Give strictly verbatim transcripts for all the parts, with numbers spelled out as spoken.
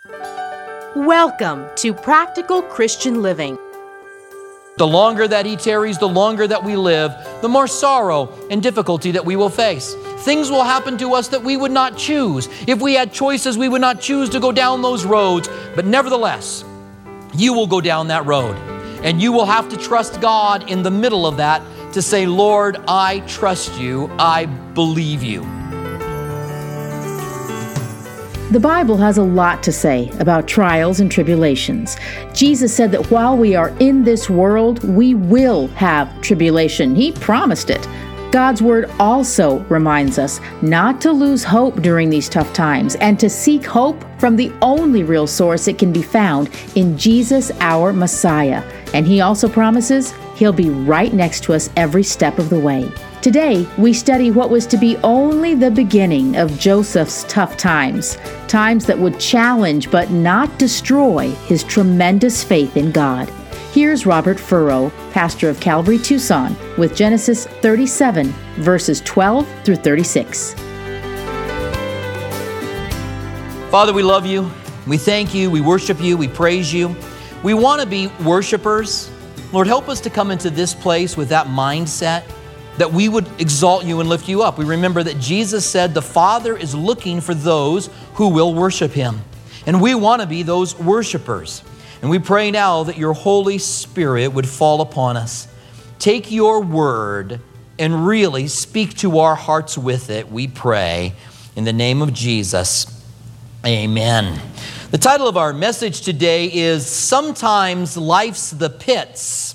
Welcome to Practical Christian Living. The longer that He tarries, the longer that we live, the more sorrow and difficulty that we will face. Things will happen to us that we would not choose. If we had choices, we would not choose to go down those roads. But nevertheless, you will go down that road. And you will have to trust God in the middle of that to say, Lord, I trust you. I believe you. The Bible has a lot to say about trials and tribulations. Jesus said that while we are in this world, we will have tribulation. He promised it. God's Word also reminds us not to lose hope during these tough times and to seek hope from the only real source it can be found in Jesus, our Messiah. And He also promises He'll be right next to us every step of the way. Today, we study what was to be only the beginning of Joseph's tough times, times that would challenge but not destroy his tremendous faith in God. Here's Robert Furrow, pastor of Calvary Tucson, with Genesis thirty-seven, verses twelve through thirty-six. Father, we love you. We thank you. We worship you. We praise you. We want to be worshipers. Lord, help us to come into this place with that mindset, that we would exalt you and lift you up. We remember that Jesus said the Father is looking for those who will worship Him. And we want to be those worshipers. And we pray now that your Holy Spirit would fall upon us. Take your word and really speak to our hearts with it, we pray. In the name of Jesus, amen. The title of our message today is Sometimes Life's the Pits.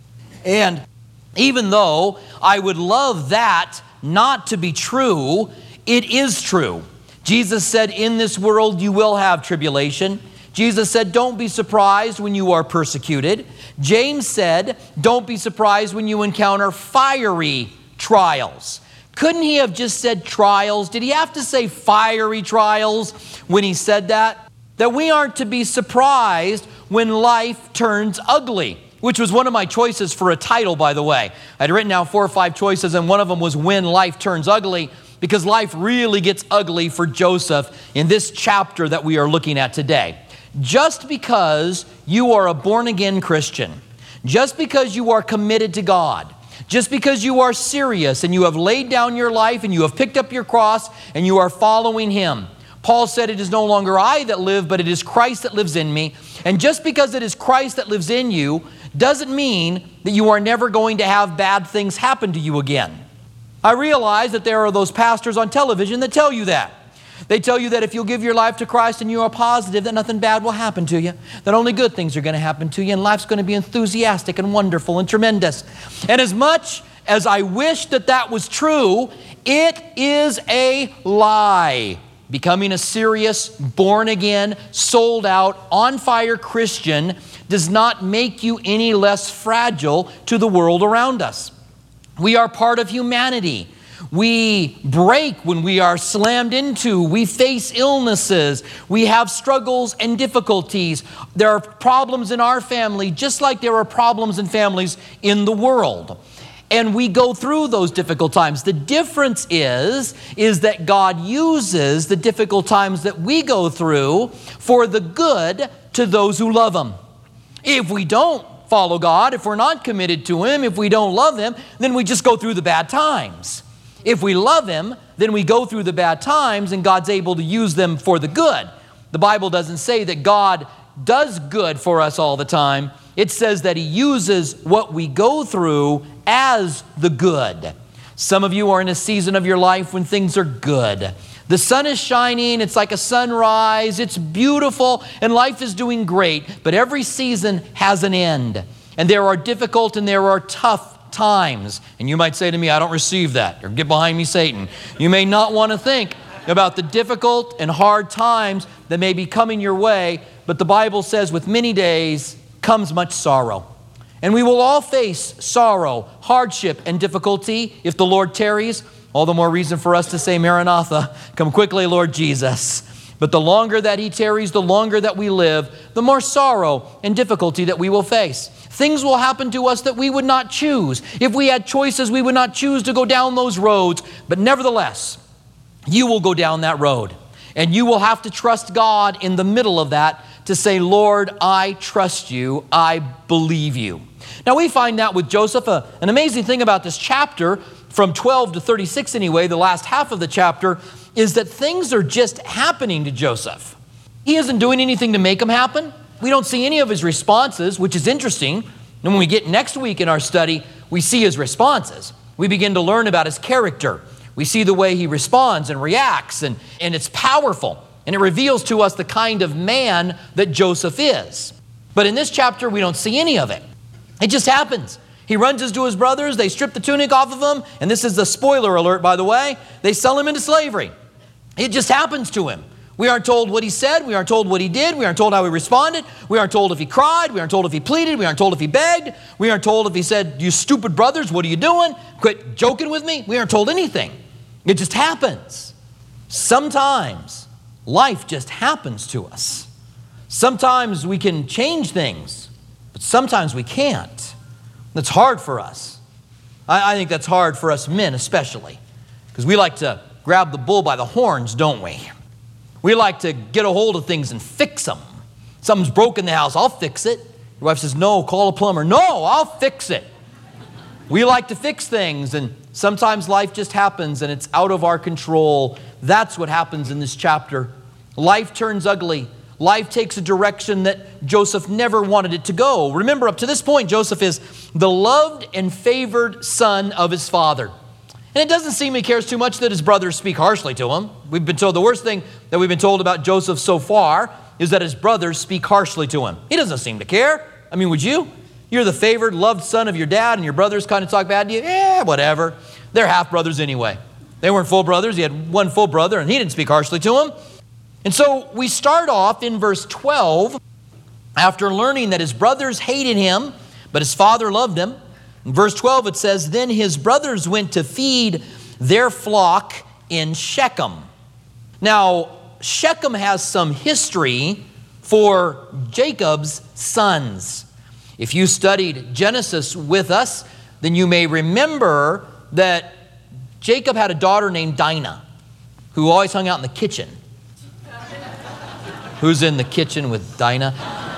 And even though I would love that not to be true, it is true. Jesus said, in this world you will have tribulation. Jesus said, don't be surprised when you are persecuted. James said, don't be surprised when you encounter fiery trials. Couldn't he have just said trials? Did he have to say fiery trials when he said that? That we aren't to be surprised when life turns ugly, which was one of my choices for a title, by the way. I'd written down four or five choices, and one of them was When Life Turns Ugly, because life really gets ugly for Joseph in this chapter that we are looking at today. Just because you are a born-again Christian, just because you are committed to God, just because you are serious and you have laid down your life and you have picked up your cross and you are following Him. Paul said, it is no longer I that live, but it is Christ that lives in me. And just because it is Christ that lives in you doesn't mean that you are never going to have bad things happen to you again. I realize that there are those pastors on television that tell you that. They tell you that if you'll give your life to Christ and you are positive, that nothing bad will happen to you, that only good things are going to happen to you, and life's going to be enthusiastic and wonderful and tremendous. And as much as I wish that that was true, it is a lie. Becoming a serious, born-again, sold-out, on-fire Christian does not make you any less fragile to the world around us. We are part of humanity. We break when we are slammed into. We face illnesses. We have struggles and difficulties. There are problems in our family, just like there are problems in families in the world. And we go through those difficult times. The difference is, is that God uses the difficult times that we go through for the good to those who love Him. If we don't follow God, if we're not committed to Him, if we don't love Him, then we just go through the bad times. If we love Him, then we go through the bad times and God's able to use them for the good. The Bible doesn't say that God does good for us all the time. It says that He uses what we go through as the good. Some of you are in a season of your life when things are good. The sun is shining, it's like a sunrise, it's beautiful, and life is doing great. But every season has an end. And there are difficult and there are tough times. And you might say to me, I don't receive that. Or get behind me, Satan. You may not want to think about the difficult and hard times that may be coming your way, but the Bible says with many days comes much sorrow. And we will all face sorrow, hardship, and difficulty if the Lord tarries. All the more reason for us to say, Maranatha, come quickly, Lord Jesus. But the longer that He tarries, the longer that we live, the more sorrow and difficulty that we will face. Things will happen to us that we would not choose. If we had choices, we would not choose to go down those roads. But nevertheless, you will go down that road. And you will have to trust God in the middle of that to say, Lord, I trust you, I believe you. Now we find that with Joseph, uh, an amazing thing about this chapter, from twelve to thirty-six anyway, the last half of the chapter, is that things are just happening to Joseph. He isn't doing anything to make them happen. We don't see any of his responses, which is interesting. And when we get next week in our study, we see his responses. We begin to learn about his character. We see the way he responds and reacts, and, and it's powerful. And it reveals to us the kind of man that Joseph is. But in this chapter, we don't see any of it. It just happens. He runs into his brothers, they strip the tunic off of him, and this is the spoiler alert, by the way, they sell him into slavery. It just happens to him. We aren't told what he said, we aren't told what he did, we aren't told how he responded, we aren't told if he cried, we aren't told if he pleaded, we aren't told if he begged, we aren't told if he said, you stupid brothers, what are you doing? Quit joking with me. We aren't told anything. It just happens. Sometimes life just happens to us. Sometimes we can change things, but sometimes we can't. That's hard for us. I, I think that's hard for us men especially, because we like to grab the bull by the horns, don't we? We like to get a hold of things and fix them. Something's broken in the house, I'll fix it. Your wife says, no, call a plumber. No, I'll fix it. We like to fix things, and sometimes life just happens and it's out of our control. That's what happens in this chapter. Life turns ugly. Life takes a direction that Joseph never wanted it to go. Remember, up to this point, Joseph is the loved and favored son of his father. And it doesn't seem he cares too much that his brothers speak harshly to him. We've been told the worst thing that we've been told about Joseph so far is that his brothers speak harshly to him. He doesn't seem to care. I mean, would you? You're the favored, loved son of your dad, and your brothers kind of talk bad to you? Yeah, whatever. They're half brothers anyway. They weren't full brothers. He had one full brother, and he didn't speak harshly to him. And so we start off in verse twelve, after learning that his brothers hated him, but his father loved him. In verse twelve, it says, then his brothers went to feed their flock in Shechem. Now, Shechem has some history for Jacob's sons. If you studied Genesis with us, then you may remember that Jacob had a daughter named Dinah, who always hung out in the kitchen. Who's in the kitchen with Dinah?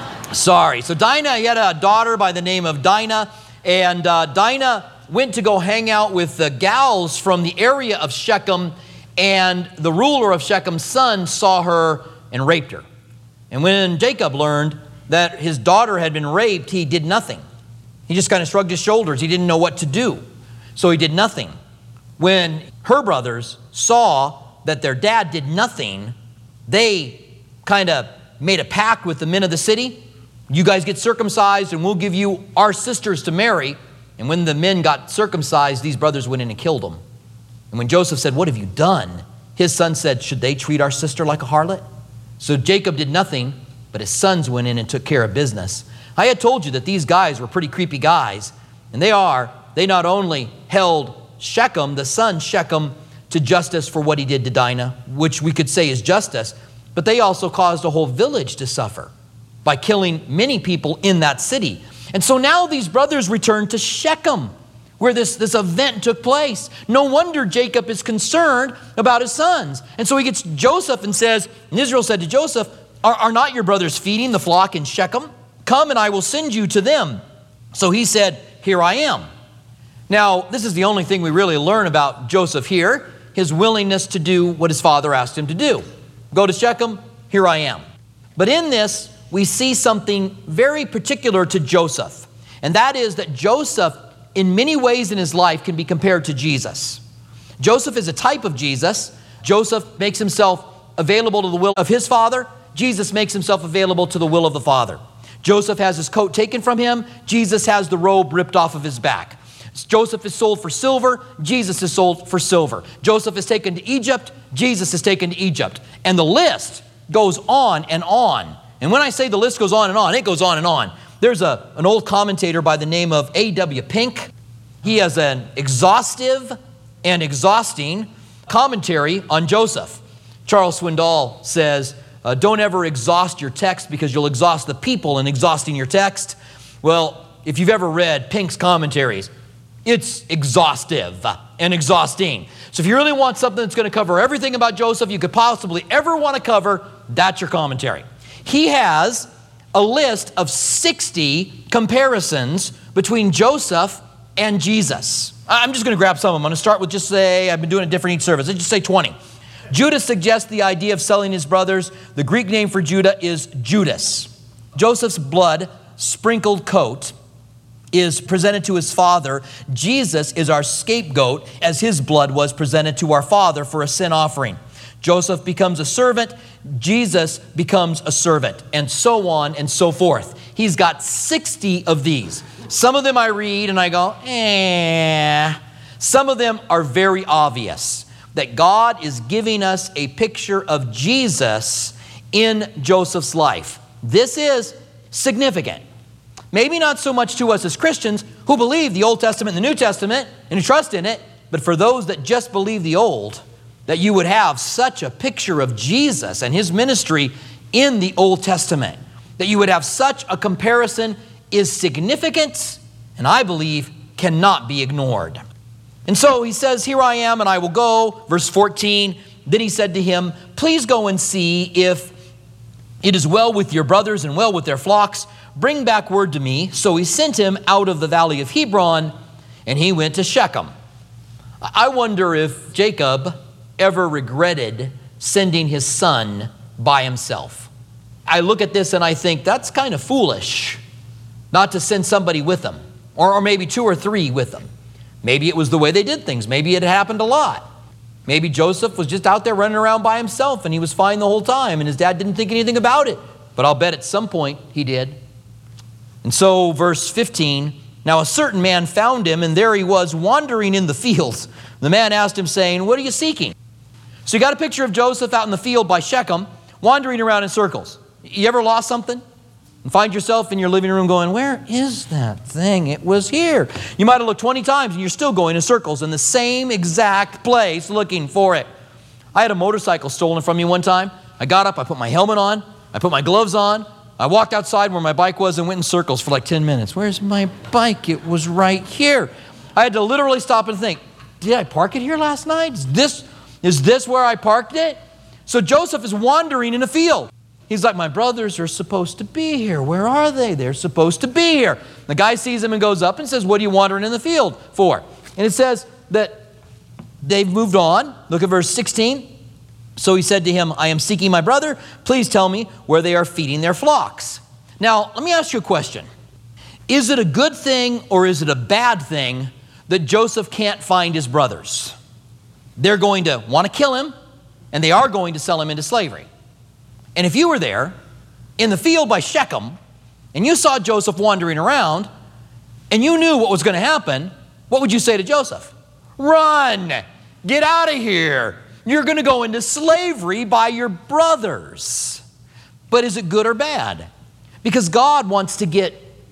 Sorry. So Dinah, he had a daughter by the name of Dinah, and uh, Dinah went to go hang out with the gals from the area of Shechem, and the ruler of Shechem's son saw her and raped her. And when Jacob learned that his daughter had been raped, he did nothing. He just kind of shrugged his shoulders. He didn't know what to do. So he did nothing. When her brothers saw that their dad did nothing, they kind of made a pact with the men of the city. You guys get circumcised and we'll give you our sisters to marry. And when the men got circumcised, these brothers went in and killed them. And when Joseph said, what have you done? His son said, should they treat our sister like a harlot? So Jacob did nothing, but his sons went in and took care of business. I had told you that these guys were pretty creepy guys, and they are. They not only held Shechem, the son Shechem, to justice for what he did to Dinah, which we could say is justice, but they also caused a whole village to suffer by killing many people in that city. And so now these brothers return to Shechem, where this, this event took place. No wonder Jacob is concerned about his sons. And so he gets Joseph and says, and Israel said to Joseph, are, are not your brothers feeding the flock in Shechem? Come and I will send you to them. So he said, here I am. Now, this is the only thing we really learn about Joseph here, his willingness to do what his father asked him to do. Go to Shechem, here I am. But in this, we see something very particular to Joseph. And that is that Joseph, in many ways in his life, can be compared to Jesus. Joseph is a type of Jesus. Joseph makes himself available to the will of his father. Jesus makes himself available to the will of the Father. Joseph has his coat taken from him. Jesus has the robe ripped off of his back. Joseph is sold for silver. Jesus is sold for silver. Joseph is taken to Egypt. Jesus is taken to Egypt. And the list goes on and on. And when I say the list goes on and on, it goes on and on. There's a, an old commentator by the name of A W Pink. He has an exhaustive and exhausting commentary on Joseph. Charles Swindoll says, uh, don't ever exhaust your text because you'll exhaust the people in exhausting your text. Well, if you've ever read Pink's commentaries, It's exhaustive and exhausting. So if you really want something that's going to cover everything about Joseph you could possibly ever want to cover, that's your commentary. He has a list of sixty comparisons between Joseph and Jesus. I'm just going to grab some of them. I'm going to start with just say, I've been doing it different each service. Let's just say twenty. Judas suggests the idea of selling his brothers. The Greek name for Judah is Judas. Joseph's blood sprinkled coat is presented to his father. Jesus is our scapegoat as his blood was presented to our father for a sin offering. Joseph becomes a servant. Jesus becomes a servant, and so on and so forth. He's got sixty of these. Some of them I read and I go, eh. Some of them are very obvious that God is giving us a picture of Jesus in Joseph's life. This is significant. Maybe not so much to us as Christians who believe the Old Testament and the New Testament and who trust in it, but for those that just believe the Old, that you would have such a picture of Jesus and his ministry in the Old Testament, that you would have such a comparison is significant and I believe cannot be ignored. And so he says, here I am and I will go. Verse fourteen, then he said to him, please go and see if it is well with your brothers and well with their flocks. Bring back word to me. So he sent him out of the valley of Hebron and he went to Shechem. I wonder if Jacob ever regretted sending his son by himself. I look at this and I think that's kind of foolish not to send somebody with them, or, or maybe two or three with them. Maybe it was the way they did things. Maybe it happened a lot. Maybe Joseph was just out there running around by himself and he was fine the whole time and his dad didn't think anything about it. But I'll bet at some point he did. And so verse fifteen, now a certain man found him and there he was wandering in the fields. The man asked him saying, what are you seeking? So you got a picture of Joseph out in the field by Shechem, wandering around in circles. You ever lost something? And find yourself in your living room going, where is that thing? It was here. You might have looked twenty times and you're still going in circles in the same exact place looking for it. I had a motorcycle stolen from me one time. I got up, I put my helmet on, I put my gloves on, I walked outside where my bike was and went in circles for like ten minutes. Where's my bike? It was right here. I had to literally stop and think, did I park it here last night? Is this, is this where I parked it? So Joseph is wandering in a field. He's like, my brothers are supposed to be here. Where are they? They're supposed to be here. The guy sees him and goes up and says, what are you wandering in the field for? And it says that they've moved on. Look at verse sixteen. So he said to him, I am seeking my brother. Please tell me where they are feeding their flocks. Now, let me ask you a question. Is it a good thing or is it a bad thing that Joseph can't find his brothers? They're going to want to kill him and they are going to sell him into slavery. And if you were there in the field by Shechem and you saw Joseph wandering around and you knew what was going to happen, what would you say to Joseph? Run! Get out of here! You're going to go into slavery by your brothers. But is it good or bad? Because God wants to get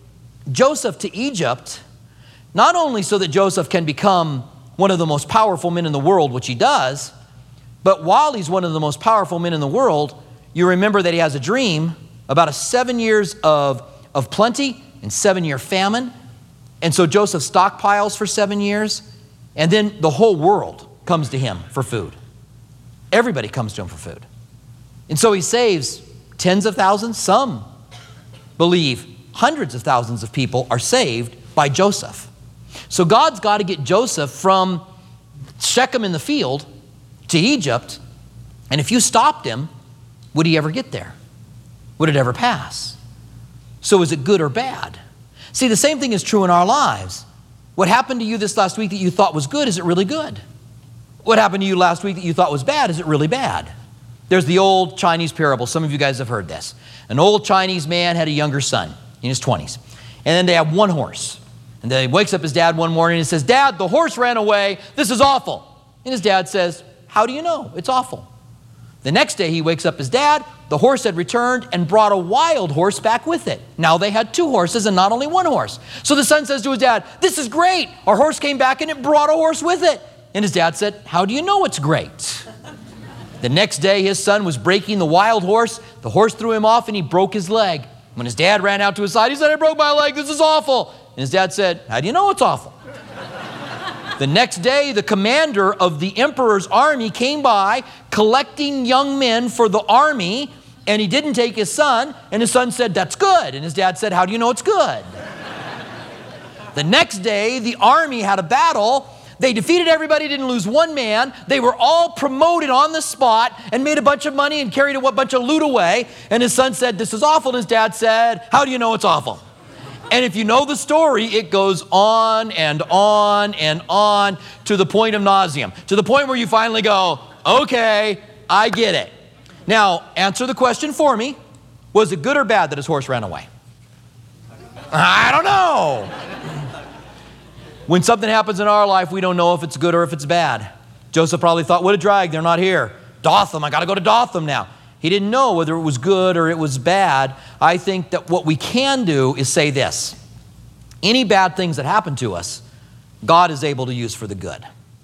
Joseph to Egypt, not only so that Joseph can become one of the most powerful men in the world, which he does, but while he's one of the most powerful men in the world, you remember that he has a dream about a seven years of, of plenty and seven-year famine. And so Joseph stockpiles for seven years, and then the whole world comes to him for food. Everybody comes to him for food. And so he saves tens of thousands. Some believe hundreds of thousands of people are saved by Joseph. So God's got to get Joseph from Shechem in the field to Egypt. And if you stopped him, would he ever get there? Would it ever pass? So is it good or bad? See, the same thing is true in our lives. What happened to you this last week that you thought was good, is it really good? What happened to you last week that you thought was bad, is it really bad? There's the old Chinese parable. Some of you guys have heard this. An old Chinese man had a younger son in his twenties. And then they have one horse. And then he wakes up his dad one morning and says, Dad, the horse ran away. This is awful. And his dad says, how do you know? It's awful. The next day he wakes up his dad. The horse had returned and brought a wild horse back with it. Now they had two horses and not only one horse. So the son says to his dad, this is great. Our horse came back and it brought a horse with it. And his dad said, how do you know it's great? The next day his son was breaking the wild horse. The horse threw him off and he broke his leg. When his dad ran out to his side, he said, I broke my leg. This is awful. And his dad said, how do you know it's awful? The next day, the commander of the emperor's army came by collecting young men for the army, and he didn't take his son, and his son said, "That's good." And his dad said, "How do you know it's good?" The next day, the army had a battle. They defeated everybody, didn't lose one man. They were all promoted on the spot and made a bunch of money and carried a bunch of loot away. And his son said, "This is awful." And his dad said, "How do you know it's awful?" And if you know the story, it goes on and on and on to the point of nauseam, to the point where you finally go, "Okay, I get it." Now, answer the question for me. Was it good or bad that his horse ran away? I don't know. When something happens in our life, we don't know if it's good or if it's bad. Joseph probably thought, "What a drag, they're not here. Dothan, I got to go to Dothan now." He didn't know whether it was good or it was bad. I think that what we can do is say this: any bad things that happen to us, God is able to use for the good.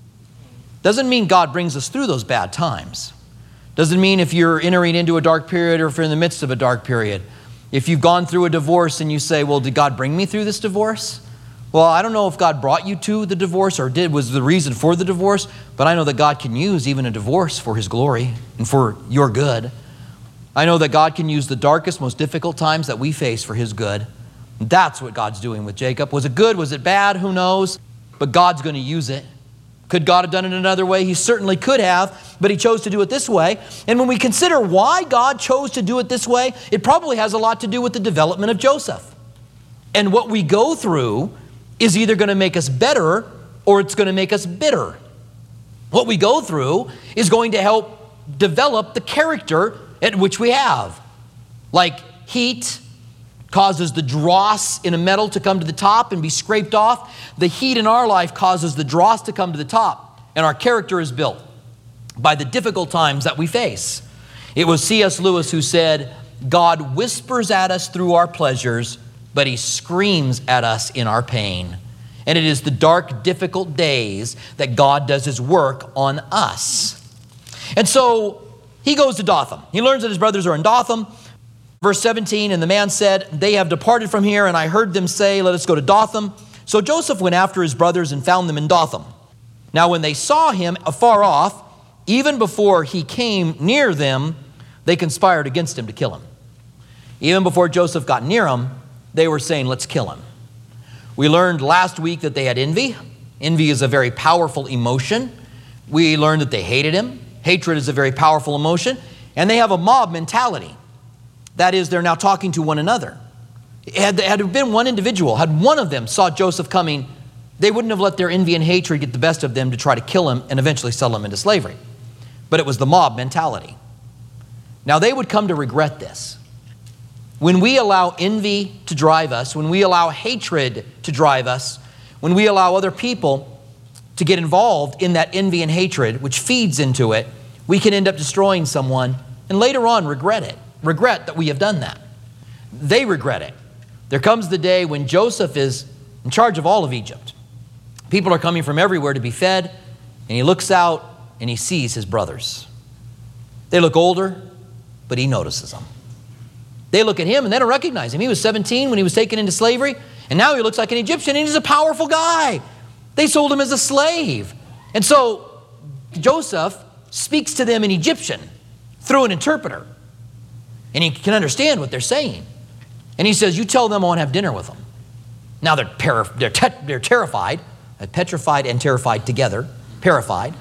Doesn't mean God brings us through those bad times. Doesn't mean if you're entering into a dark period or if you're in the midst of a dark period. If you've gone through a divorce and you say, "Well, did God bring me through this divorce?" Well, I don't know if God brought you to the divorce or did was the reason for the divorce, but I know that God can use even a divorce for His glory and for your good. I know that God can use the darkest, most difficult times that we face for His good. That's what God's doing with Jacob. Was it good? Was it bad? Who knows? But God's going to use it. Could God have done it another way? He certainly could have, but He chose to do it this way. And when we consider why God chose to do it this way, it probably has a lot to do with the development of Joseph. And what we go through is either going to make us better or it's going to make us bitter. What we go through is going to help develop the character at which we have. Like heat causes the dross in a metal to come to the top and be scraped off. The heat in our life causes the dross to come to the top, and our character is built by the difficult times that we face. It was C S Lewis who said, "God whispers at us through our pleasures, but He screams at us in our pain." And it is the dark, difficult days that God does His work on us. And so he goes to Dothan. He learns that his brothers are in Dothan. Verse seventeen, "And the man said, 'They have departed from here, and I heard them say, Let us go to Dothan.' So Joseph went after his brothers and found them in Dothan. Now when they saw him afar off, even before he came near them, they conspired against him to kill him." Even before Joseph got near him, they were saying, "Let's kill him." We learned last week that they had envy. Envy is a very powerful emotion. We learned that they hated him. Hatred is a very powerful emotion. And they have a mob mentality. That is, they're now talking to one another. Had there had been one individual, had one of them saw Joseph coming, they wouldn't have let their envy and hatred get the best of them to try to kill him and eventually sell him into slavery. But it was the mob mentality. Now they would come to regret this. When we allow envy to drive us, when we allow hatred to drive us, when we allow other people to get involved in that envy and hatred, which feeds into it, we can end up destroying someone and later on regret it. Regret that we have done that. They regret it. There comes the day when Joseph is in charge of all of Egypt. People are coming from everywhere to be fed, and he looks out and he sees his brothers. They look older, but he notices them. They look at him and they don't recognize him. He was seventeen when he was taken into slavery, and now he looks like an Egyptian, and he's a powerful guy. They sold him as a slave. And so Joseph speaks to them in Egyptian through an interpreter, and he can understand what they're saying. And he says, "You tell them I want to have dinner with them." Now they're, per- they're, te- they're terrified, uh, petrified and terrified together, terrified.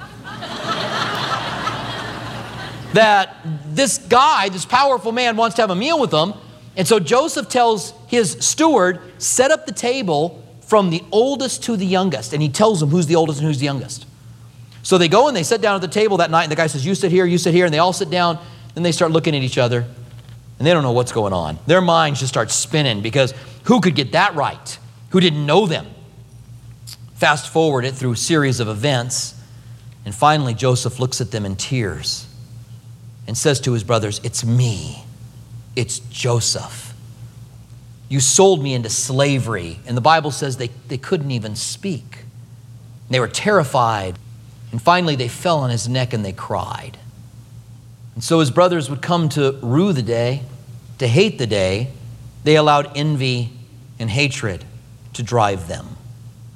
That this guy, this powerful man, wants to have a meal with them. And so Joseph tells his steward, "Set up the table from the oldest to the youngest." And he tells them who's the oldest and who's the youngest. So they go and they sit down at the table that night, and the guy says, "You sit here, you sit here." And they all sit down. Then they start looking at each other, and they don't know what's going on. Their minds just start spinning, because who could get that right? Who didn't know them? Fast forward it through a series of events, and finally Joseph looks at them in tears and says to his brothers, "It's me. It's Joseph. You sold me into slavery." And the Bible says they, they couldn't even speak. They were terrified. And finally they fell on his neck and they cried. And so his brothers would come to rue the day, to hate the day. They allowed envy and hatred to drive them.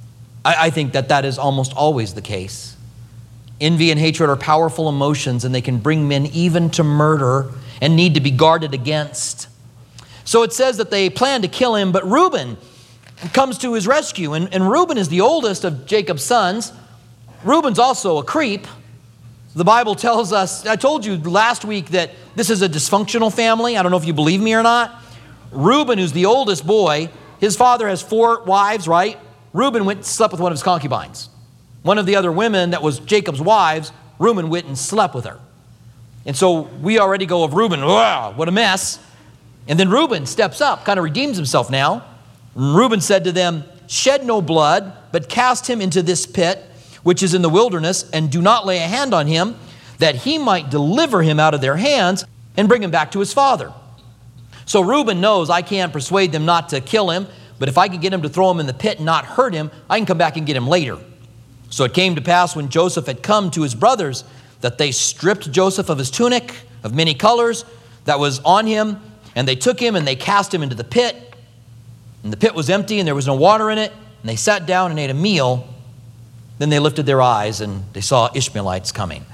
I, I think that that is almost always the case. Envy and hatred are powerful emotions, and they can bring men even to murder and need to be guarded against. So it says that they plan to kill him, but Reuben comes to his rescue. And, and Reuben is the oldest of Jacob's sons. Reuben's also a creep. The Bible tells us, I told you last week that this is a dysfunctional family. I don't know if you believe me or not. Reuben, who's the oldest boy, his father has four wives, right? Reuben went and slept with one of his concubines. One of the other women that was Jacob's wives, Reuben went and slept with her. And so we already go of Reuben, wow, what a mess. And then Reuben steps up, kind of redeems himself now. And Reuben said to them, shed no blood, but cast him into this pit, which is in the wilderness, and do not lay a hand on him, that he might deliver him out of their hands and bring him back to his father. So Reuben knows I can't persuade them not to kill him, but if I can get him to throw him in the pit and not hurt him, I can come back and get him later. So it came to pass when Joseph had come to his brothers that they stripped Joseph of his tunic of many colors that was on him, and they took him and they cast him into the pit. And the pit was empty and there was no water in it, and they sat down and ate a meal. Then they lifted their eyes and they saw Ishmaelites coming.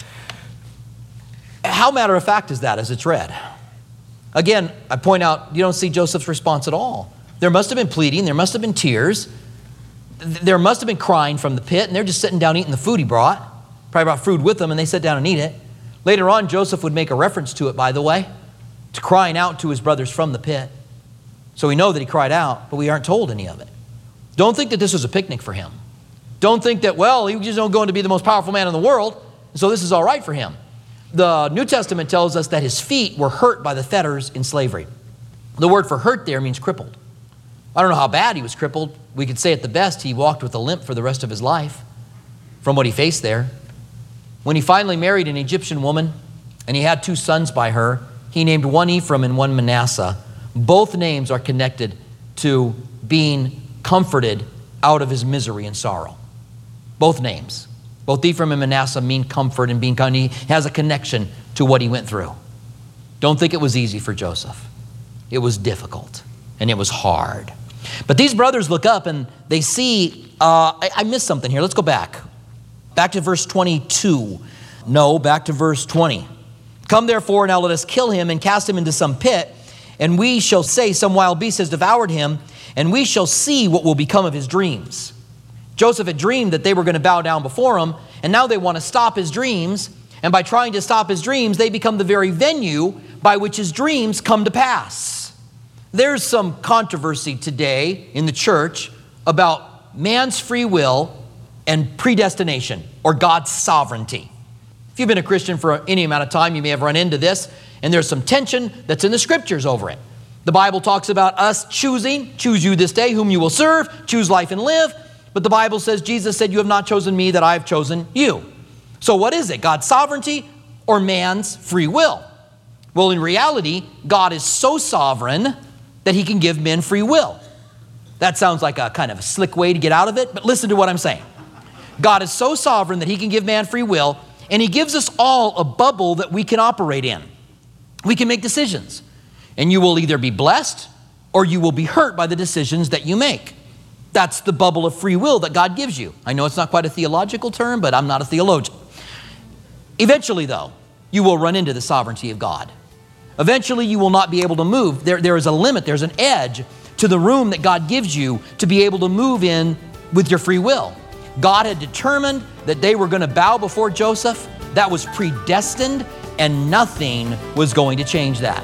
How matter of fact is that as it's read? Again, I point out, you don't see Joseph's response at all. There must have been pleading, there must have been tears, there must have been crying from the pit, and they're just sitting down eating the food he brought. Probably brought food with them, and they sat down and eat it. Later on, Joseph would make a reference to it, by the way, to crying out to his brothers from the pit. So we know that he cried out, but we aren't told any of it. Don't think that this was a picnic for him. Don't think that, well, he was just going to be the most powerful man in the world, so this is all right for him. The New Testament tells us that his feet were hurt by the fetters in slavery. The word for hurt there means crippled. I don't know how bad he was crippled. We could say at the best he walked with a limp for the rest of his life from what he faced there. When he finally married an Egyptian woman and he had two sons by her, he named one Ephraim and one Manasseh. Both names are connected to being comforted out of his misery and sorrow. Both names. Both Ephraim and Manasseh mean comfort and being kind. He has a connection to what he went through. Don't think it was easy for Joseph. It was difficult and it was hard. But these brothers look up and they see, uh, I, I missed something here. Let's go back. Back to verse twenty-two. No, back to verse twenty. Come therefore, now let us kill him and cast him into some pit, and we shall say some wild beast has devoured him, and we shall see what will become of his dreams. Joseph had dreamed that they were going to bow down before him, and now they want to stop his dreams, and by trying to stop his dreams, they become the very venue by which his dreams come to pass. There's some controversy today in the church about man's free will and predestination, or God's sovereignty. If you've been a Christian for any amount of time, you may have run into this, and there's some tension that's in the scriptures over it. The Bible talks about us choosing, choose you this day whom you will serve, choose life and live. But the Bible says, Jesus said, you have not chosen me, that I have chosen you. So what is it, God's sovereignty or man's free will? Well, in reality, God is so sovereign that he can give men free will. That sounds like a kind of a slick way to get out of it, but listen to what I'm saying. God is so sovereign that he can give man free will, and he gives us all a bubble that we can operate in. We can make decisions, and you will either be blessed or you will be hurt by the decisions that you make. That's the bubble of free will that God gives you. I know it's not quite a theological term, but I'm not a theologian. Eventually, though, you will run into the sovereignty of God. Eventually, you will not be able to move. There, there is a limit, there's an edge to the room that God gives you to be able to move in with your free will. God had determined that they were going to bow before Joseph. That was predestined, and nothing was going to change that.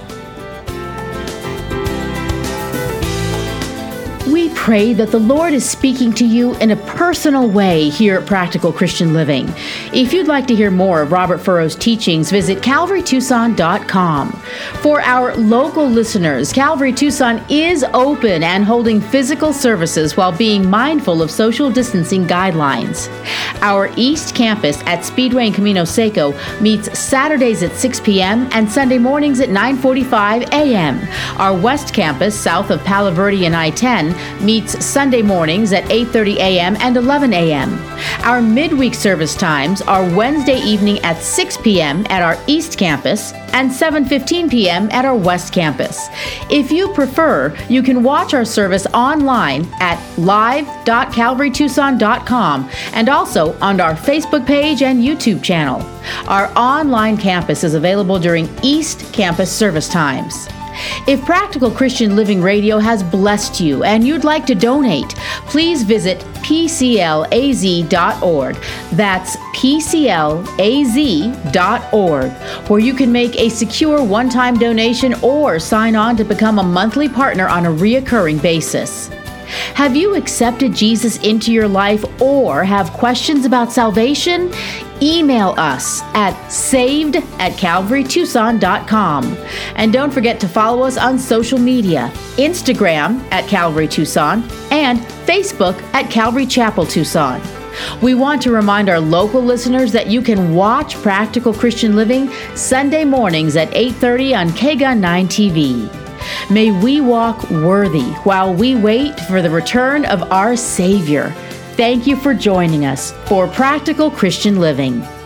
We pray that the Lord is speaking to you in a personal way here at Practical Christian Living. If you'd like to hear more of Robert Furrow's teachings, visit calvary tucson dot com. For our local listeners, Calvary Tucson is open and holding physical services while being mindful of social distancing guidelines. Our East Campus at Speedway and Camino Seco meets Saturdays at six p.m. and Sunday mornings at nine forty-five a.m. Our West Campus, south of Palo Verde and I ten, meets meets Sunday mornings at eight thirty a.m. and eleven a.m. Our midweek service times are Wednesday evening at six p.m. at our East Campus and seven fifteen p.m. at our West Campus. If you prefer, you can watch our service online at live dot calvary tucson dot com and also on our Facebook page and YouTube channel. Our online campus is available during East Campus service times. If Practical Christian Living Radio has blessed you and you'd like to donate, please visit p c l a z dot org. That's p c l a z dot org, where you can make a secure one-time donation or sign on to become a monthly partner on a reoccurring basis. Have you accepted Jesus into your life or have questions about salvation? Email us at saved at calvary tucson dot com. And don't forget to follow us on social media, Instagram at Calvary Tucson and Facebook at Calvary Chapel Tucson. We want to remind our local listeners that you can watch Practical Christian Living Sunday mornings at eight thirty on K G U N nine T V. May we walk worthy while we wait for the return of our Savior. Thank you for joining us for Practical Christian Living.